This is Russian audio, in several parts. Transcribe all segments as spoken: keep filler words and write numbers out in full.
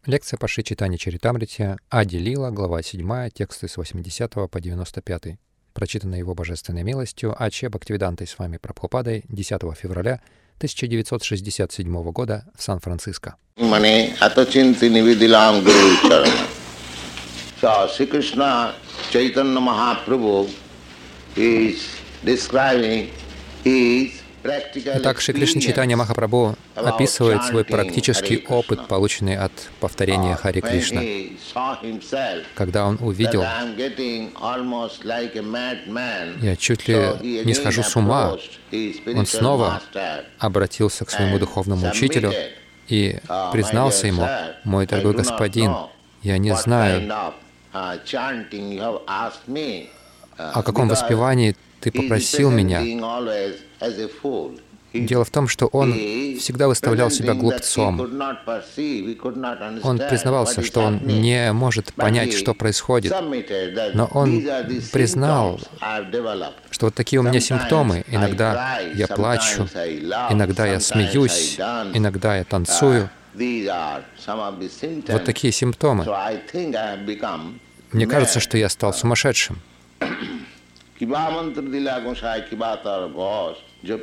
Лекция по Шри Чайтанья Чаритамрите, Ади Лила, глава седьмая, тексты с восьмидесятого по девяносто пятый. Прочитано Его Божественной милостью А.Ч. Бхактивидантой с вами Прабхупадой десятого февраля тысяча девятьсот шестьдесят седьмого года в Сан-Франциско. Шри Кришна Чайтанья Махапрабху is describing his Итак, Шри Кришна Чайтанья Махапрабху описывает свой практический опыт, полученный от повторения Хари Кришна. Когда он увидел, я чуть ли не схожу с ума, он снова обратился к своему духовному учителю и признался ему: «Мой дорогой господин, я не знаю, о каком воспевании ты попросил меня». Дело в том, что он всегда выставлял себя глупцом. Он признавался, что он не может понять, что происходит. Но он признал, что вот такие у меня симптомы. Иногда я плачу, иногда я смеюсь, иногда я танцую. Вот такие симптомы. Мне кажется, что я стал сумасшедшим. Я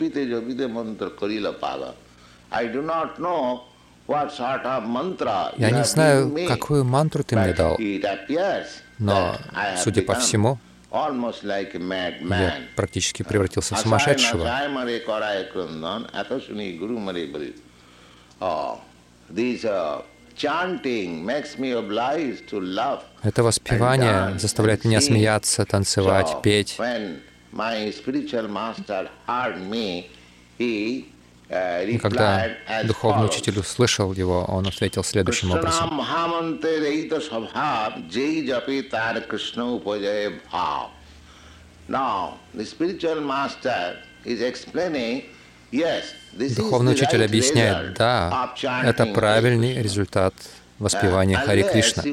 не знаю, какую мантру ты мне дал, но, судя по всему, я практически превратился в сумасшедшего. Это воспевание заставляет меня смеяться, танцевать, петь. И когда духовный учитель услышал его, он ответил следующим образом. Духовный учитель объясняет: да, это правильный результат воспевания Хари Кришна.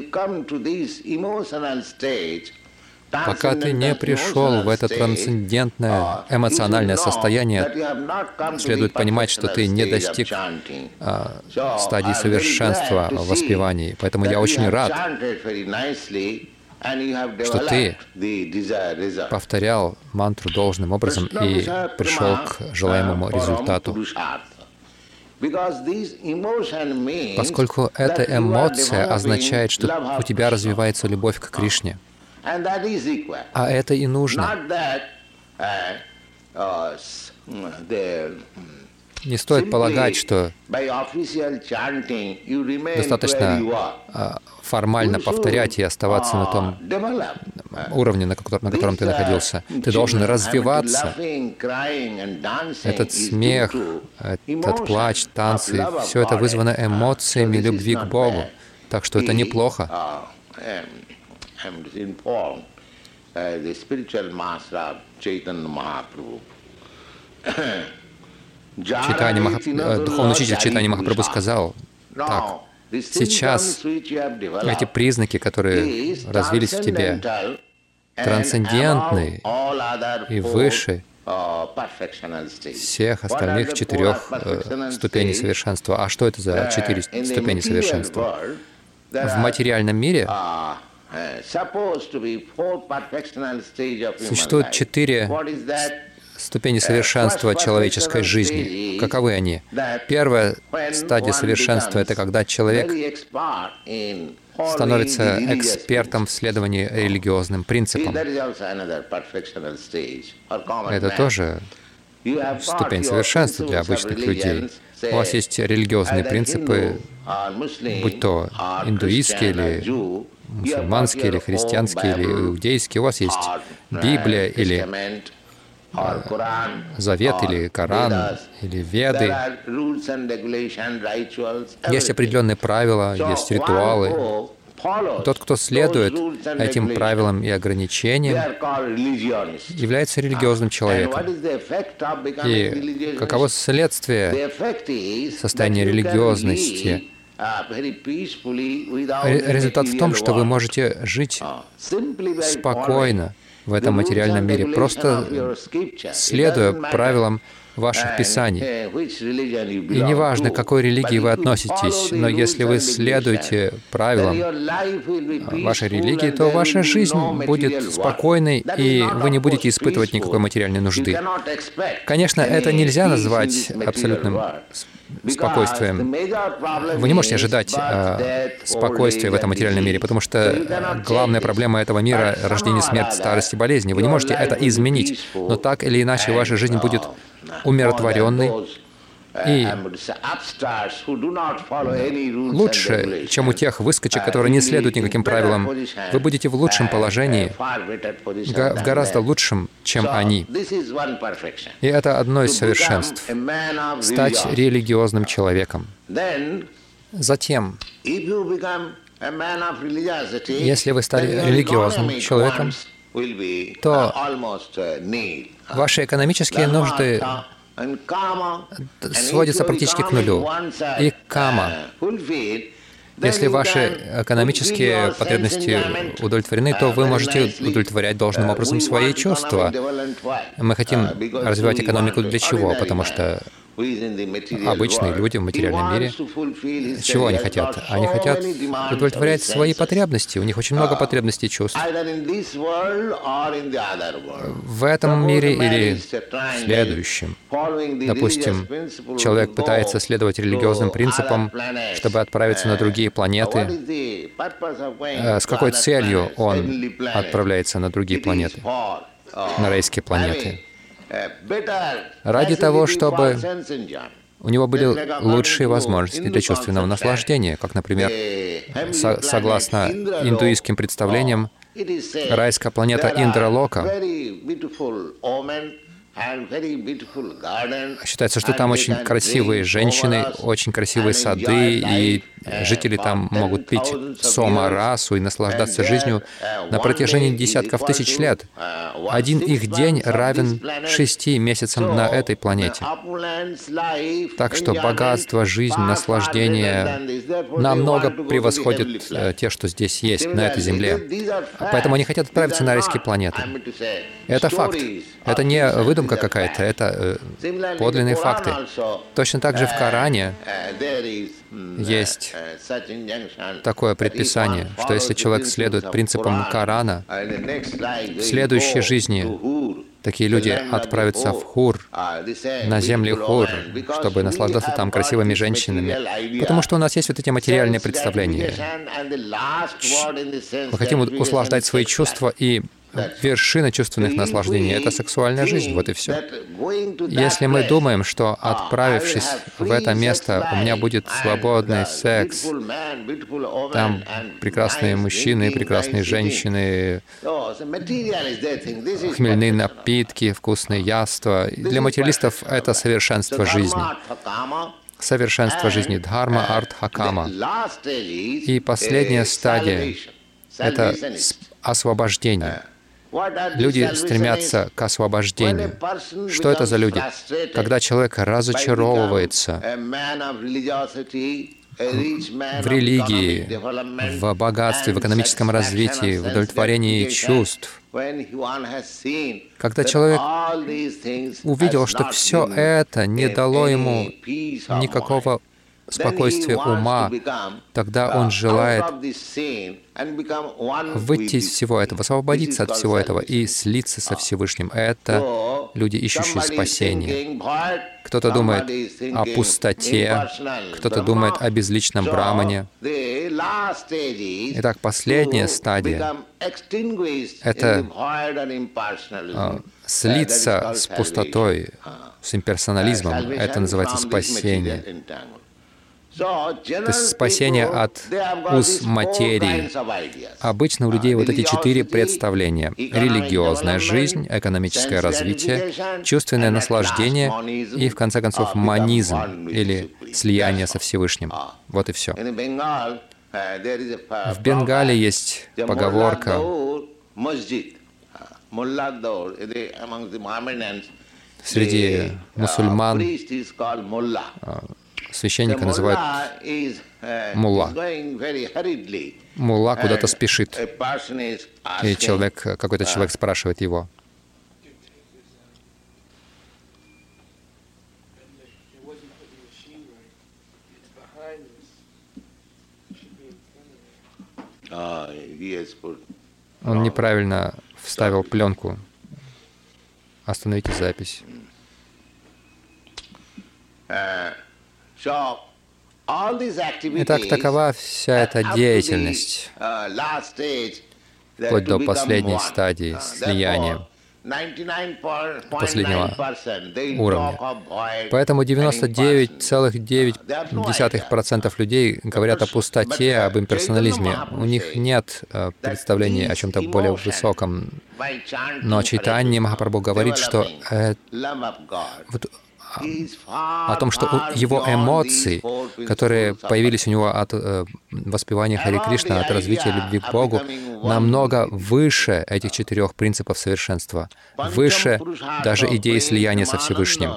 Пока ты не пришел в это трансцендентное эмоциональное состояние, следует понимать, что ты не достиг а, стадии совершенства в воспевании. Поэтому я очень рад, что ты повторял мантру должным образом и пришел к желаемому результату. Поскольку эта эмоция означает, что у тебя развивается любовь к Кришне. А это и нужно. Не стоит полагать, что достаточно формально повторять и оставаться на том уровне, на котором ты находился. Ты должен развиваться. Этот смех, этот плач, танцы, все это вызвано эмоциями любви к Богу. Так что это неплохо. Чайтанья Маха... Духовный учитель Чайтанья Махапрабху сказал: так, сейчас эти признаки, которые развились в тебе, трансцендентные и выше всех остальных четырех э, ступеней совершенства. А что это за четыре ступени совершенства? В материальном мире существует четыре ступени совершенства человеческой жизни. Каковы они? Первая стадия совершенства — это когда человек становится экспертом в следовании религиозным принципам. Это тоже ступень совершенства для обычных людей. У вас есть религиозные принципы, будь то индуистские или мусульманские, или христианские, или иудейские. У вас есть Библия, или Завет, или Коран, или Веды. Есть определенные правила, есть ритуалы. Тот, кто следует этим правилам и ограничениям, является религиозным человеком. И каково следствие состояния религиозности? Результат в том, что вы можете жить спокойно, в этом материальном мире, просто следуя правилам ваших писаний. И неважно, к какой религии вы относитесь, но если вы следуете правилам вашей религии, то ваша жизнь будет спокойной, и вы не будете испытывать никакой материальной нужды. Конечно, это нельзя назвать абсолютным спокойствием. Вы не можете ожидать э, спокойствия в этом материальном мире, потому что главная проблема этого мира — рождение, смерть, старость и болезни. Вы не можете это изменить, но так или иначе ваша жизнь будет умиротворенной и лучше, чем у тех выскочек, которые не следуют никаким правилам. Вы будете в лучшем положении, в гораздо лучшем, чем они. И это одно из совершенств — стать религиозным человеком. Затем, если вы стали религиозным человеком, то ваши экономические нужды сводится практически к нулю. И кама. Если ваши экономические потребности удовлетворены, то вы можете удовлетворять должным образом свои чувства. Мы хотим развивать экономику для чего? Потому что обычные люди в материальном мире, чего они хотят? Они хотят удовлетворять свои потребности. У них очень много потребностей и чувств. В этом мире или в следующем. Допустим, человек пытается следовать религиозным принципам, чтобы отправиться на другие планеты. С какой целью он отправляется на другие планеты, на райские планеты? Ради того, чтобы у него были лучшие возможности для чувственного наслаждения, как, например, со согласно индуистским представлениям, райская планета Индралока. Считается, что там очень красивые женщины, очень красивые сады, и жители там могут пить сома-расу и наслаждаться жизнью на протяжении десятков тысяч лет. Один их день равен шести месяцам на этой планете. Так что богатство, жизнь, наслаждение намного превосходят э, те, что здесь есть, на этой земле. Поэтому они хотят отправиться на райские планеты. Это факт. Это не выдумка какая-то, это э, подлинные факты. Точно так же в Коране есть такое предписание, что если человек следует принципам Корана, в следующей жизни такие люди отправятся в Хур, на земли Хур, чтобы наслаждаться там красивыми женщинами. Потому что у нас есть вот эти материальные представления. Мы хотим услаждать свои чувства, и вершина чувственных наслаждений — это сексуальная жизнь, вот и все. Если мы думаем, что, отправившись в это место, у меня будет свободный секс, там прекрасные мужчины, прекрасные женщины, хмельные напитки, вкусные яства. Для материалистов это совершенство жизни. Совершенство жизни — дхарма, артха, кама. И последняя стадия — это освобождение. Люди стремятся к освобождению. Что это за люди? Когда человек разочаровывается в религии, в богатстве, в экономическом развитии, в удовлетворении чувств, когда человек увидел, что все это не дало ему никакого спокойствия ума, тогда он желает выйти из всего этого, освободиться от всего этого и слиться со Всевышним. Это люди, ищущие спасение. Кто-то думает о пустоте, кто-то думает о безличном Брамане. Итак, последняя стадия — это а, слиться с пустотой, с имперсонализмом. Это называется спасение. То есть спасение от уз материи. Обычно у людей вот эти четыре представления: религиозная жизнь, экономическое развитие, чувственное наслаждение и, в конце концов, манизм, или слияние со Всевышним. Вот и все. В Бенгале есть поговорка: среди мусульман священника называют мулла. Мулла куда-то спешит, и человек, какой-то человек спрашивает его. Он неправильно вставил пленку. Остановите запись. Итак, такова вся эта деятельность, вплоть до последней стадии слияния, последнего уровня. Поэтому девяносто девять целых девять десятых процента людей говорят о пустоте, об имперсонализме. У них нет э, представления о чем-то более высоком. Но Чайтанья Махапрабху говорит, что э, вот, о том, что его эмоции, которые появились у него от э, воспевания Хари Кришна, от развития любви к Богу, намного выше этих четырех принципов совершенства, выше даже идеи слияния со Всевышним.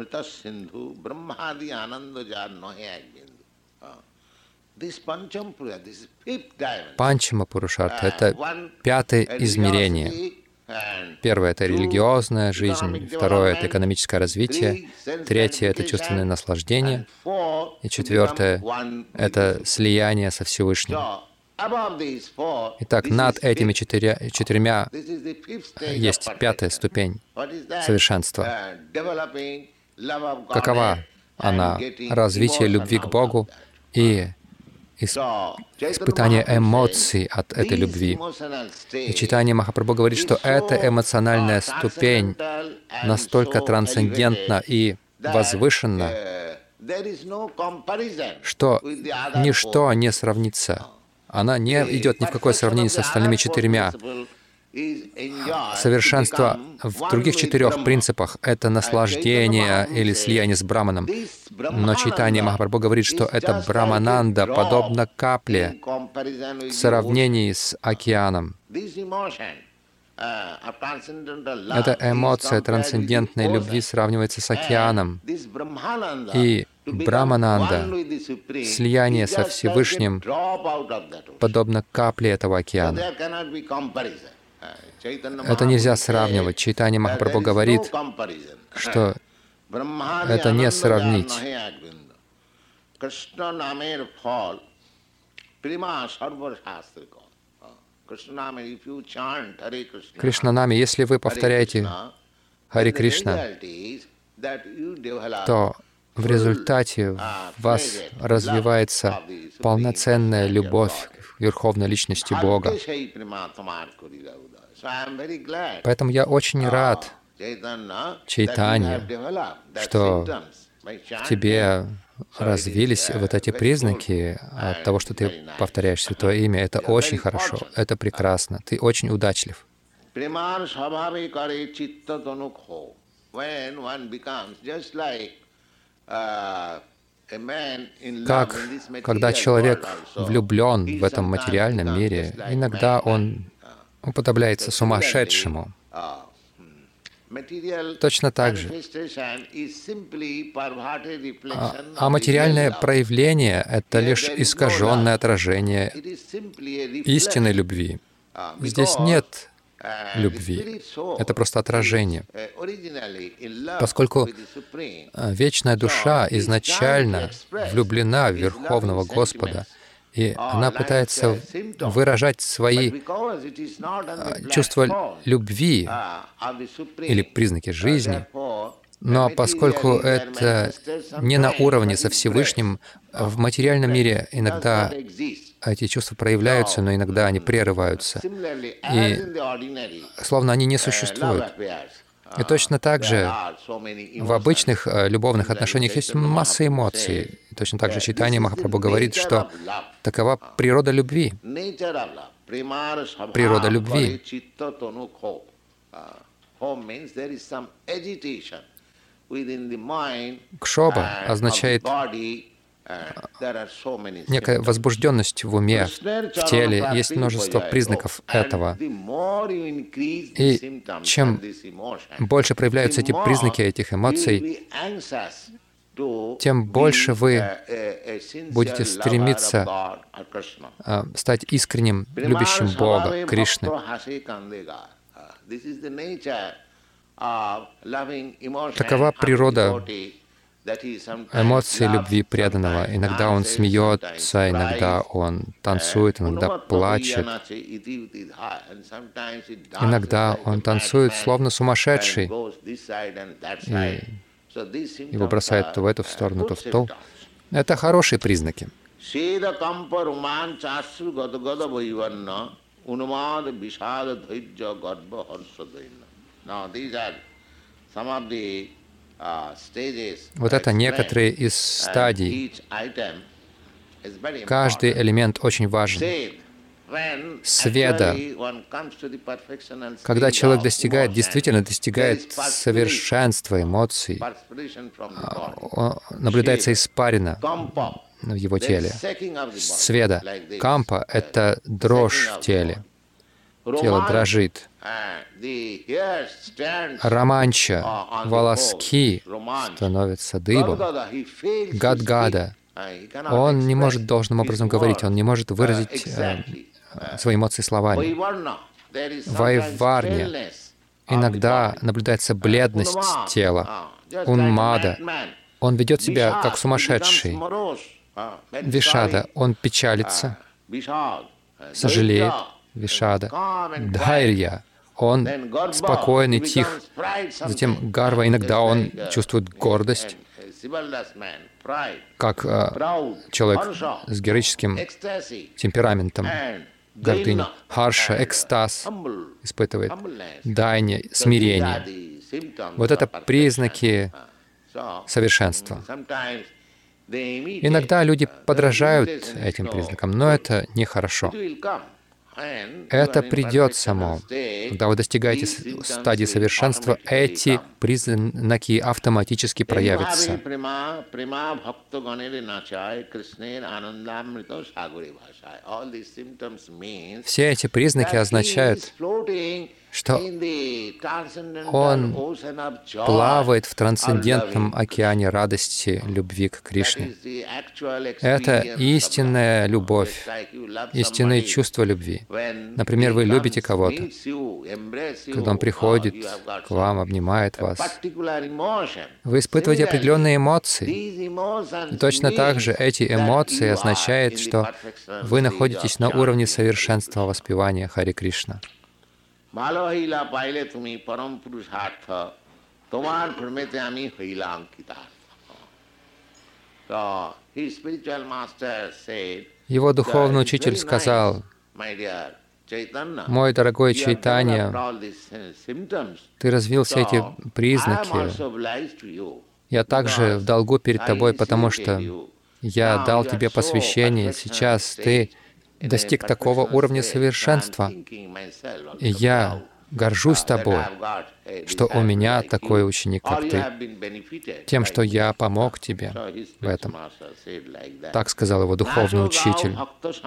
Панчама Пурушартха — это пятое измерение. Первое — это религиозная жизнь, второе — это экономическое развитие, третье — это чувственное наслаждение, и четвертое — это слияние со Всевышним. Итак, над этими четыря, четырьмя есть пятая ступень совершенства. Какова она? Развитие любви к Богу и испытание эмоций от этой любви. И Чайтанья Махапрабху говорит, что эта эмоциональная ступень настолько трансцендентна и возвышенна, что ничто не сравнится. Она не идет ни в какое сравнение с остальными четырьмя. Совершенство в других четырех принципах — это наслаждение или слияние с Браманом. Но Чайтанья Махапрабху говорит, что это Брамананда подобно капле в сравнении с океаном. Эта эмоция трансцендентной любви сравнивается с океаном. И Брамананда, слияние со Всевышним, подобно капле этого океана. Это нельзя сравнивать. Чайтанья Махапрабху говорит, что это не сравнить. Кришнанами, если вы повторяете Хари Кришна, то в результате в вас развивается полноценная любовь к Верховной Личности Бога. Поэтому я очень рад, Чайтанья, что в тебе развились вот эти признаки от того, что ты повторяешь Святое Имя. Это очень хорошо, это прекрасно, ты очень удачлив. Как, когда человек влюблен в этом материальном мире, иногда он уподобляется сумасшедшему. Точно так же. А, а материальное проявление — это лишь искаженное отражение истинной любви. Здесь нет любви. Это просто отражение. Поскольку вечная душа изначально влюблена в Верховного Господа, и она пытается выражать свои чувства любви или признаки жизни, но поскольку это не на уровне со Всевышним, в материальном мире иногда эти чувства проявляются, но иногда они прерываются, и словно они не существуют. И точно так же в обычных любовных отношениях есть масса эмоций. И точно так же Чайтанья Махапрабху говорит, что такова природа любви. Природа любви. Кшоба означает некая возбужденность в уме, в теле. Есть множество признаков этого. И чем больше проявляются эти признаки этих эмоций, тем больше вы будете стремиться стать искренним, любящим Бога, Кришны. Такова природа эмоций любви преданного. Иногда он смеется, иногда он танцует, иногда плачет. Иногда он танцует словно сумасшедший и его бросает то в эту сторону, то в ту. Это хорошие признаки. Вот это некоторые из стадий. Каждый элемент очень важен. Сведа. Когда человек достигает, действительно достигает совершенства эмоций, наблюдается испарина в его теле. Сведа. Кампа — это дрожь в теле. Тело дрожит. Романча. Волоски становятся дыбом. Гадгада. Он не может должным образом говорить, он не может выразить э, свои эмоции словами. Вайварня. Иногда наблюдается бледность тела. Унмада. Он ведет себя как сумасшедший. Вишада. Он печалится, сожалеет. Вишада. Дхайрья. Он спокоен и тих. Затем гарва. Иногда он чувствует гордость, как э, человек с героическим темпераментом, гордыню. Харша, экстаз испытывает. Дайня, смирение. Вот это признаки совершенства. Иногда люди подражают этим признакам, но это нехорошо. Это придет само. Когда вы достигаете стадии совершенства, эти признаки автоматически проявятся. Все эти признаки означают, что он плавает в трансцендентном океане радости, любви к Кришне. Это истинная любовь, истинные чувства любви. Например, вы любите кого-то, когда он приходит к вам, обнимает вас. Вы испытываете определенные эмоции. И точно так же эти эмоции означают, что вы находитесь на уровне совершенства воспевания Харе Кришна. Его духовный учитель сказал: «Мой дорогой Чайтанья, ты развил все эти признаки. Я также в долгу перед тобой, потому что я дал тебе посвящение. Сейчас ты достиг такого уровня совершенства. И я горжусь тобой, что у меня такой ученик, как ты, тем, что я помог тебе в этом». Так сказал его духовный учитель.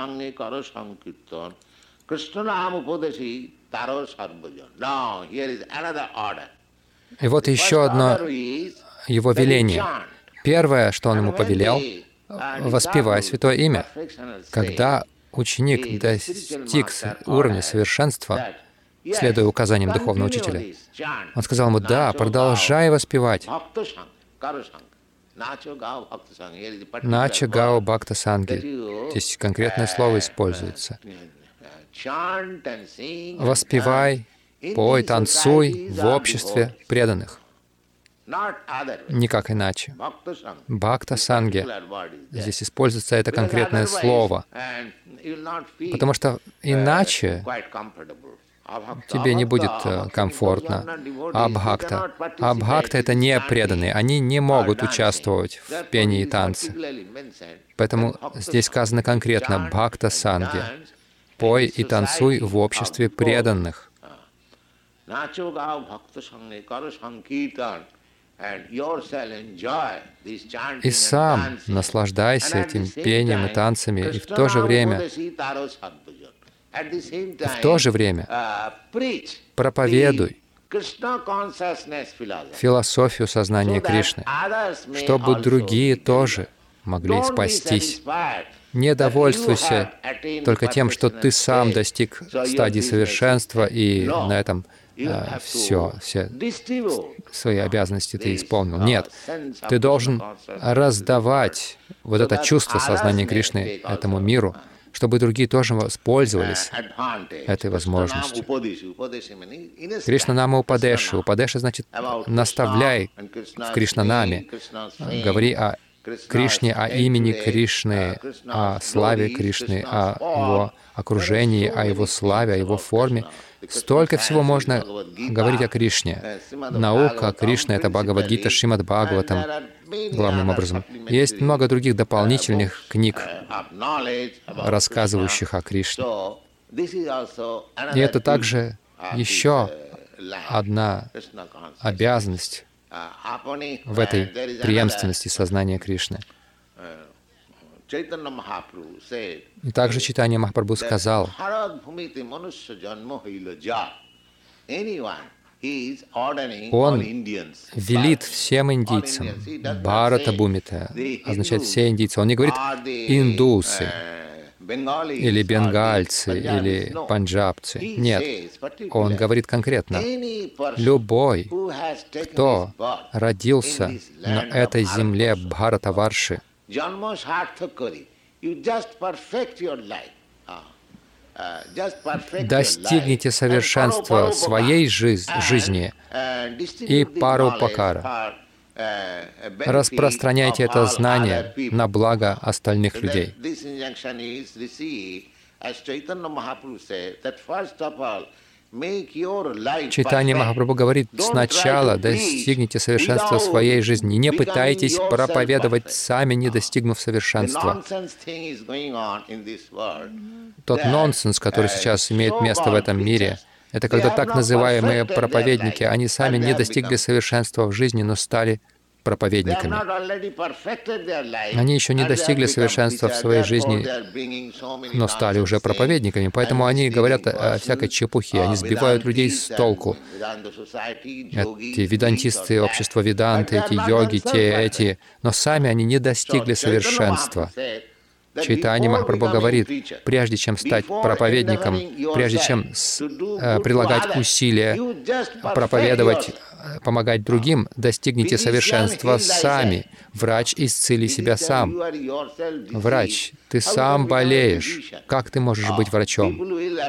И вот еще одно его веление. Первое, что он ему повелел, воспевай святое имя. Когда ученик достиг уровня совершенства, следуя указаниям духовного учителя, он сказал ему: да, продолжай воспевать. Нача гао бхакта санги. Здесь конкретное слово используется. Воспевай, пой, танцуй в обществе преданных. Никак иначе. Бхакта санги. Здесь используется это конкретное слово. Потому что иначе тебе не будет комфортно. Абхакта. Абхакта — это не преданные. Они не могут участвовать в пении и танце. Поэтому здесь сказано конкретно бхакта санги. Пой и танцуй в обществе преданных. И сам наслаждайся этим пением и танцами, и в то же время, в то же время проповедуй философию сознания Кришны, чтобы другие тоже могли спастись. Не довольствуйся только тем, что ты сам достиг стадии совершенства, и на этом э, все, все свои обязанности ты исполнил. Нет, ты должен раздавать вот это чувство сознания Кришны этому миру, чтобы другие тоже воспользовались этой возможностью. Кришна Нама Упадеши. Упадеша значит «наставляй в Кришнанаме», говори о Кришне, о имени Кришны, о славе Кришны, о его окружении, о его славе, о его форме. Столько всего можно говорить о Кришне. Наука Кришны — это Бхагавад-гита, Шримад Бхагаватам, главным образом. Есть много других дополнительных книг, рассказывающих о Кришне. И это также еще одна обязанность в этой преемственности сознания Кришны. И также Чайтанья Махапрабху сказал, он велит всем индийцам, Бхарата Бхумита, означает все индийцы. Он не говорит индусы, или бенгальцы, или панджабцы. Нет, он говорит конкретно, любой, кто родился на этой земле Бхаратаварши, достигните совершенства своей жиз жизни и парупакара. Распространяйте это знание на благо остальных людей. Чайтанья Махапрабху говорит, сначала достигните совершенства своей жизни. Не пытайтесь проповедовать сами, не достигнув совершенства. Тот нонсенс, который сейчас имеет место в этом мире, это когда так называемые проповедники, они сами не достигли совершенства в жизни, но стали проповедниками. Они еще не достигли совершенства в своей жизни, но стали уже проповедниками. Поэтому они говорят о всякой чепухе, они сбивают людей с толку. Эти ведантисты, общество Веданты, эти йоги, те, эти. Но сами они не достигли совершенства. Чайтанья Махапрабху говорит, прежде чем стать проповедником, прежде чем с, э, прилагать усилия, проповедовать, помогать другим, достигните совершенства сами. Врач, исцели себя сам. Врач, ты сам болеешь. Как ты можешь быть врачом?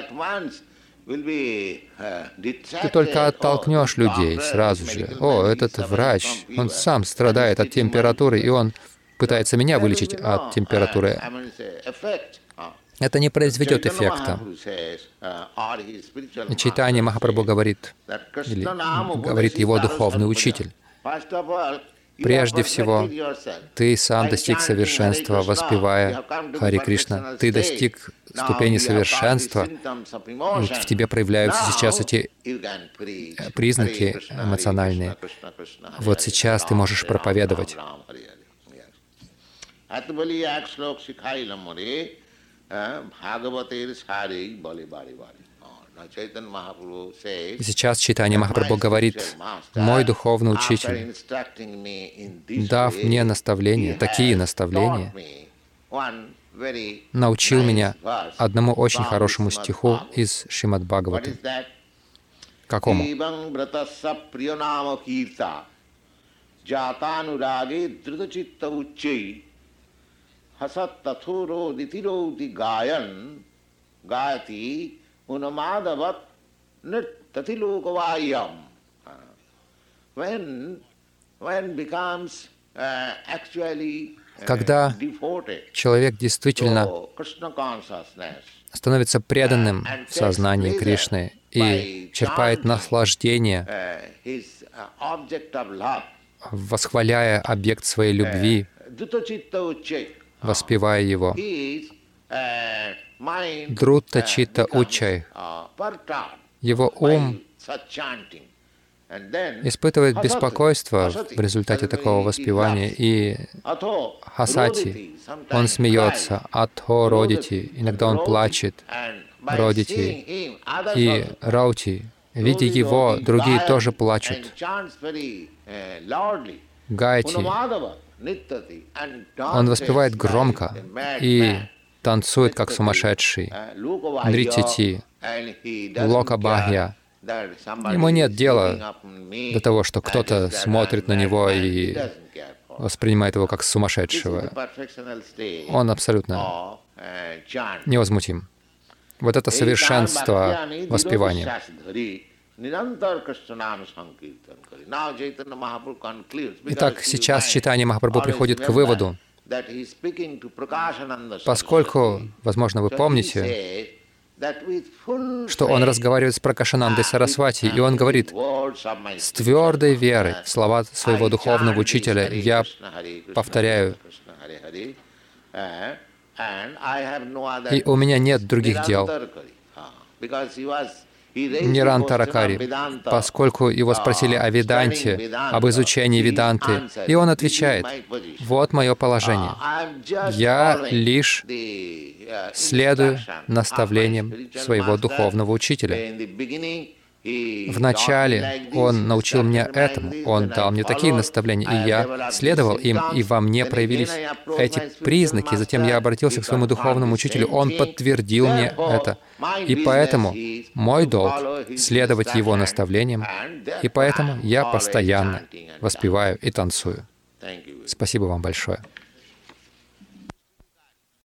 Ты только оттолкнешь людей сразу же. О, этот врач, он сам страдает от температуры, и он пытается меня вылечить от температуры. Это не произведет эффекта. Чайтанья Махапрабху говорит, или говорит его духовный учитель, прежде всего, ты сам достиг совершенства, воспевая Хари Кришна. Ты достиг ступени совершенства, и в тебе проявляются сейчас эти признаки эмоциональные. Вот сейчас ты можешь проповедовать. И сейчас Чайтанья Махапрабху говорит, мой духовный учитель, дав мне наставления, такие наставления, научил меня одному очень хорошему стиху из Шримад Бхагаватам. Какому? Хасат татхуро дитироти гаян гаяти унамадават ниртатилокавайям. Когда человек действительно становится преданным в сознании Кришны и черпает наслаждение, восхваляя объект своей любви, воспевая его. Друта читта учай. Его ум испытывает беспокойство в результате такого воспевания, и хасати, он смеется, атхо родити, иногда он плачет, родити, и раути, Видя его, другие тоже плачут. Гайти. Он воспевает громко и танцует, как сумасшедший. Нритити, Локабахья. Ему нет дела до того, что кто-то смотрит на него и воспринимает его как сумасшедшего. Он абсолютно невозмутим. Вот это совершенство воспевания. Итак, сейчас Чайтанья Махапрабху приходит к выводу, поскольку, возможно, вы помните, что он разговаривает с Пракашанандой Сарасвати, и он говорит: «С твердой верой в слова своего духовного учителя я повторяю, и у меня нет других дел». Нирантаракари, поскольку его спросили о Веданте, об изучении Веданты, и он отвечает: «Вот мое положение. Я лишь следую наставлениям своего духовного учителя. Вначале он научил меня этому, он дал мне такие наставления, и я следовал им, и во мне проявились эти признаки. Затем я обратился к своему духовному учителю, он подтвердил мне это. И поэтому мой долг — следовать его наставлениям, и поэтому я постоянно воспеваю и танцую». Спасибо вам большое.